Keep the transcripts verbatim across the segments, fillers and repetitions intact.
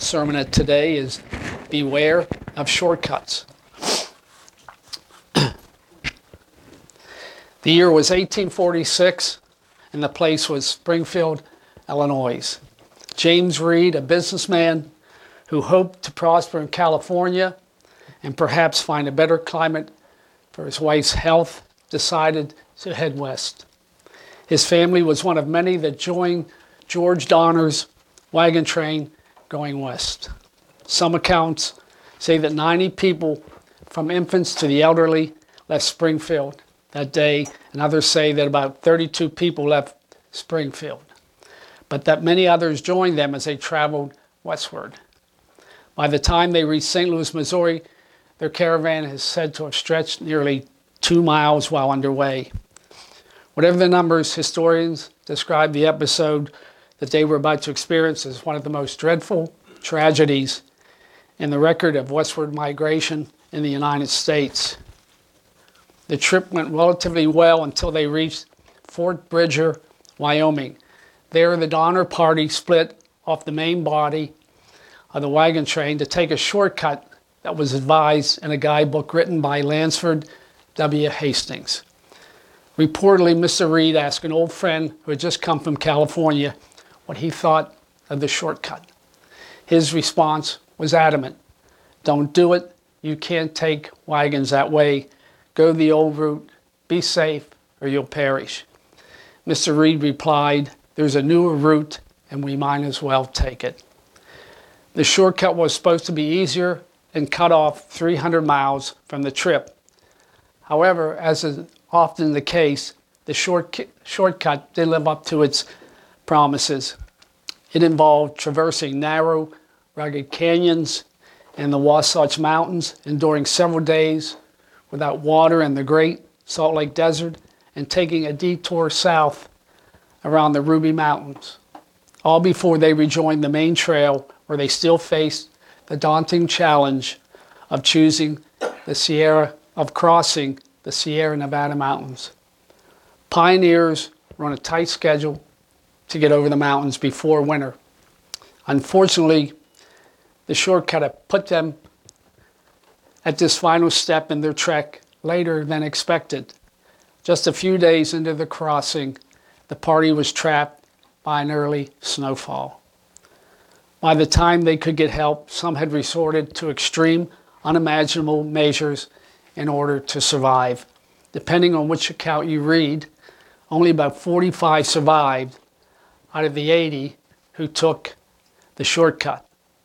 sermon today is Beware of Shortcuts. The year was eighteen forty-six, and the place was Springfield, Illinois. James Reed, a businessman who hoped to prosper in California and perhaps find a better climate for his wife's health, decided to head west. His family was one of many that joined George Donner's wagon train going west. Some accounts say that ninety people, from infants to the elderly, left Springfield that day, and others say that about thirty-two people left Springfield, but that many others joined them as they traveled westward. By the time they reached Saint Louis, Missouri, their caravan is said to have stretched nearly two miles while underway. Whatever the numbers, historians describe the episode that they were about to experience as one of the most dreadful tragedies in the record of westward migration in the United States. The trip went relatively well until they reached Fort Bridger, Wyoming. There, the Donner party split off the main body of the wagon train to take a shortcut that was advised in a guidebook written by Lansford W. Hastings. Reportedly, Mister Reed asked an old friend who had just come from California what he thought of the shortcut. His response was adamant. Don't do it. You can't take wagons that way. Go the old route. Be safe or you'll perish. Mister Reed replied, there's a newer route and we might as well take it. The shortcut was supposed to be easier and cut off three hundred miles from the trip. However, as is often the case, the short, shortcut didn't live up to its promises. It involved traversing narrow, rugged canyons in the Wasatch Mountains, enduring several days without water in the Great Salt Lake Desert, and taking a detour south around the Ruby Mountains, all before they rejoined the main trail where they still faced the daunting challenge of choosing the Sierra, of crossing the Sierra Nevada mountains. Pioneers were on a tight schedule to get over the mountains before winter. Unfortunately, the shortcut had put them at this final step in their trek later than expected. Just a few days into the crossing, the party was trapped by an early snowfall. By the time they could get help, some had resorted to extreme, unimaginable measures in order to survive. Depending on which account you read, only about forty-five survived out of the eighty who took the shortcut.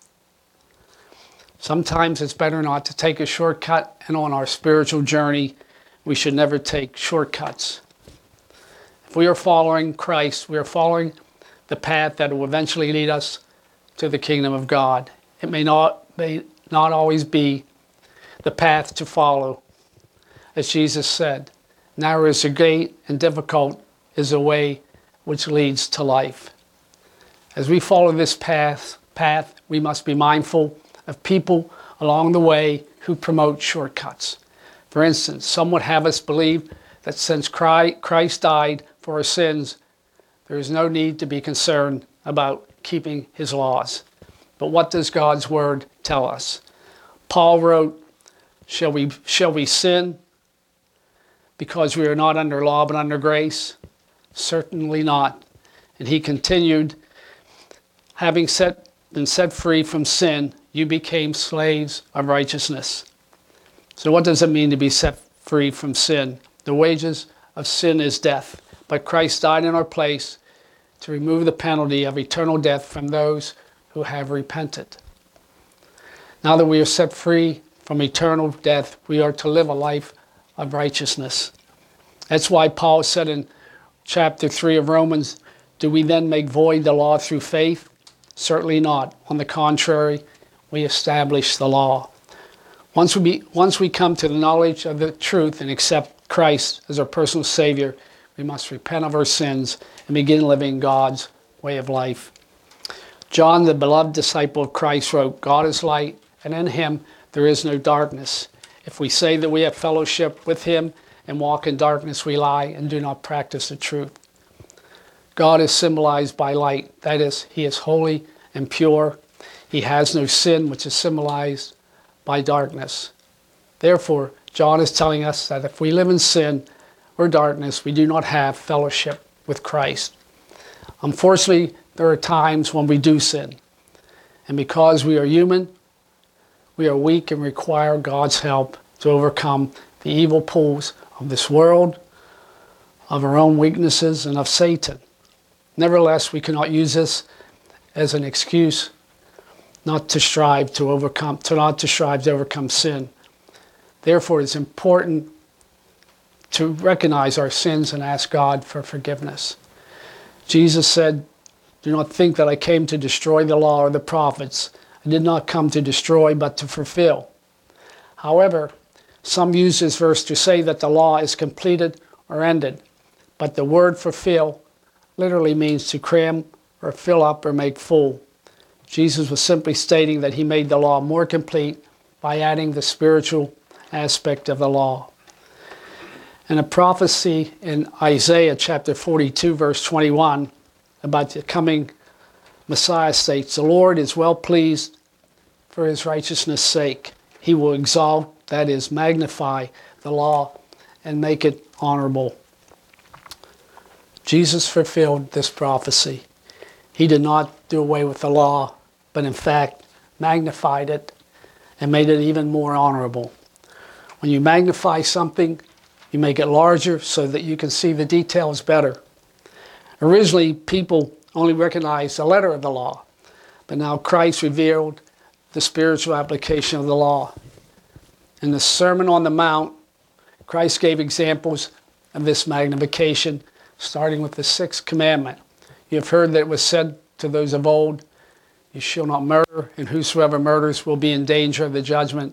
Sometimes it's better not to take a shortcut, and on our spiritual journey, we should never take shortcuts. If we are following Christ, we are following the path that will eventually lead us to the kingdom of God. It may not, may not always be the path to follow. As Jesus said, narrow is the gate and difficult is the way which leads to life. As we follow this path, path, we must be mindful of people along the way who promote shortcuts. For instance, some would have us believe that since Christ died for our sins, there is no need to be concerned about keeping his laws. But what does God's word tell us? Paul wrote, shall we, shall we sin because we are not under law but under grace? Certainly not. And he continued, having set, been set free from sin, you became slaves of righteousness. So what does it mean to be set free from sin? The wages of sin is death, but Christ died in our place to remove the penalty of eternal death from those who have repented. Now that we are set free from eternal death, we are to live a life of righteousness. That's why Paul said in chapter three of Romans, do we then make void the law through faith? Certainly not. On the contrary, we establish the law. Once we, be, once we come to the knowledge of the truth and accept Christ as our personal Savior, we must repent of our sins and begin living God's way of life. John, the beloved disciple of Christ, wrote, God is light, and in him there is no darkness. If we say that we have fellowship with him and walk in darkness, we lie and do not practice the truth. God is symbolized by light. That is, he is holy and pure. He has no sin, which is symbolized by darkness. Therefore, John is telling us that if we live in sin or darkness, we do not have fellowship with Christ. Unfortunately, there are times when we do sin. And because we are human, we are weak and require God's help to overcome the evil pulls of this world, of our own weaknesses, and of Satan. Nevertheless, we cannot use this as an excuse not to strive to overcome, to not to strive to overcome sin. Therefore, it's important to recognize our sins and ask God for forgiveness. Jesus said, "Do not think that I came to destroy the law or the prophets. I did not come to destroy, but to fulfill." However, some use this verse to say that the law is completed or ended, but the word fulfill literally means to cram or fill up or make full. Jesus was simply stating that he made the law more complete by adding the spiritual aspect of the law. And a prophecy in Isaiah chapter forty-two, verse twenty-one, about the coming Messiah states, "The Lord is well pleased for his righteousness' sake. He will exalt," that is, magnify the law and make it honorable. Jesus fulfilled this prophecy. He did not do away with the law, but in fact magnified it and made it even more honorable. When you magnify something, you make it larger so that you can see the details better. Originally, people only recognized the letter of the law, but now Christ revealed the spiritual application of the law. In the Sermon on the Mount, Christ gave examples of this magnification, starting with the sixth commandment. You have heard that it was said to those of old, "You shall not murder, and whosoever murders will be in danger of the judgment."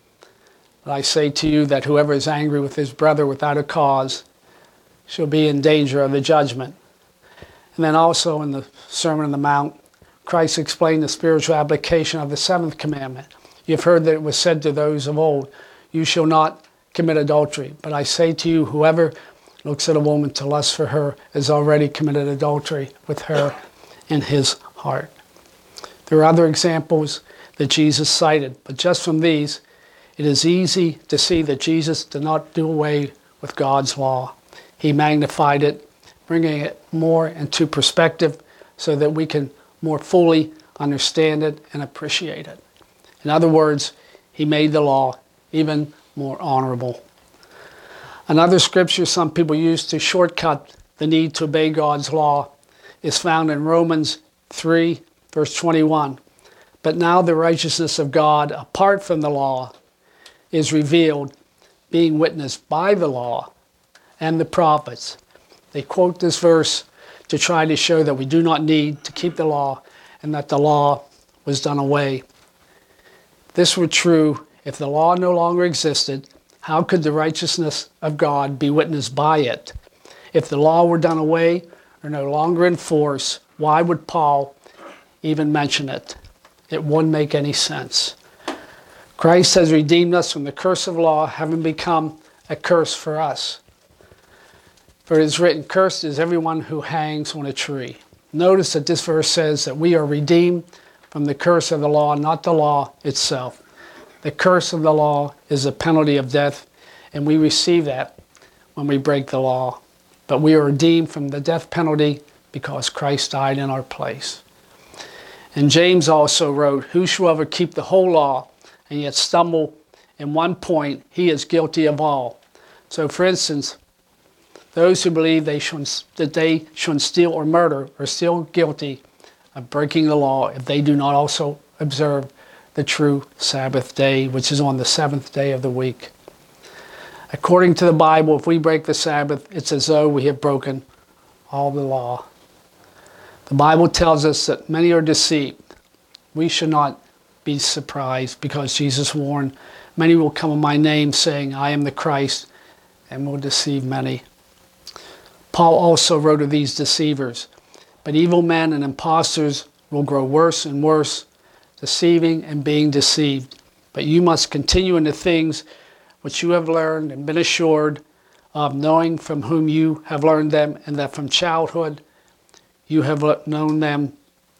But I say to you that whoever is angry with his brother without a cause shall be in danger of the judgment. And then also in the Sermon on the Mount, Christ explained the spiritual application of the seventh commandment. You've heard that it was said to those of old, "You shall not commit adultery." But I say to you, whoever looks at a woman to lust for her has already committed adultery with her in his heart. There are other examples that Jesus cited, but just from these, it is easy to see that Jesus did not do away with God's law. He magnified it, bringing it more into perspective so that we can more fully understand it and appreciate it. In other words, he made the law even more honorable. Another scripture some people use to shortcut the need to obey God's law is found in Romans three, verse twenty-one. "But now the righteousness of God, apart from the law, is revealed, being witnessed by the law and the prophets." They quote this verse to try to show that we do not need to keep the law and that the law was done away. If this were true, if the law no longer existed, how could the righteousness of God be witnessed by it? If the law were done away or no longer in force, why would Paul even mention it? It wouldn't make any sense. Christ has redeemed us from the curse of law, having become a curse for us. For it is written, "Cursed is everyone who hangs on a tree." Notice that this verse says that we are redeemed from the curse of the law, not the law itself. The curse of the law is the penalty of death, and we receive that when we break the law. But we are redeemed from the death penalty because Christ died in our place. And James also wrote, "Whosoever keep the whole law and yet stumble in one point, he is guilty of all." So for instance, those who believe they should, that they shouldn't steal or murder are still guilty of breaking the law if they do not also observe the true Sabbath day, which is on the seventh day of the week. According to the Bible, if we break the Sabbath, it's as though we have broken all the law. The Bible tells us that many are deceived. We should not be surprised because Jesus warned, "Many will come in my name saying, I am the Christ," and will deceive many. Paul also wrote of these deceivers, "But evil men and impostors will grow worse and worse, deceiving and being deceived. But you must continue in the things which you have learned and been assured of, knowing from whom you have learned them, and that from childhood you have known them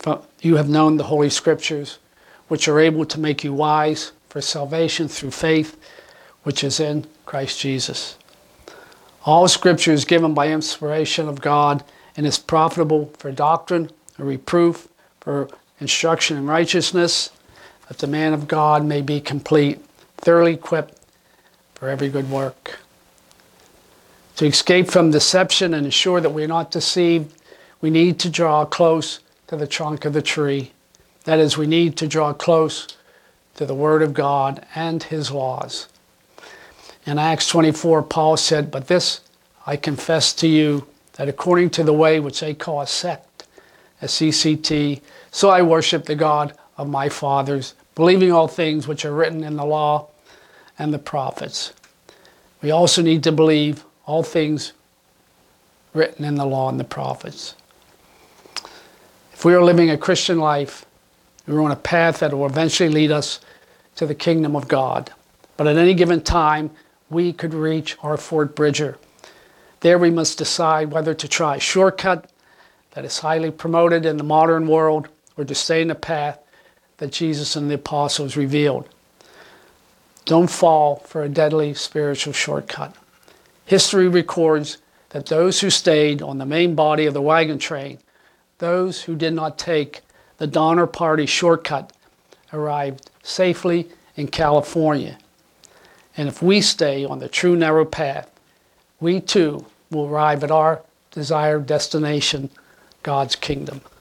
from, you have known the Holy Scriptures, which are able to make you wise for salvation through faith, which is in Christ Jesus. All Scripture is given by inspiration of God and is profitable for doctrine, for reproof, for instruction in righteousness, that the man of God may be complete, thoroughly equipped for every good work. To escape from deception and ensure that we are not deceived, we need to draw close to the trunk of the tree. That is, we need to draw close to the Word of God and His laws. In Acts twenty-four, Paul said, "But this I confess to you, that according to the way which they call a sect, a C C T, so I worship the God of my fathers, believing all things which are written in the law and the prophets." We also need to believe all things written in the law and the prophets. If we are living a Christian life, we are on a path that will eventually lead us to the kingdom of God. But at any given time, we could reach our Fort Bridger. There we must decide whether to try a shortcut that is highly promoted in the modern world or to stay in the path that Jesus and the apostles revealed. Don't fall for a deadly spiritual shortcut. History records that those who stayed on the main body of the wagon train, those who did not take the Donner Party shortcut, arrived safely in California. And if we stay on the true narrow path, we too will arrive at our desired destination, God's kingdom.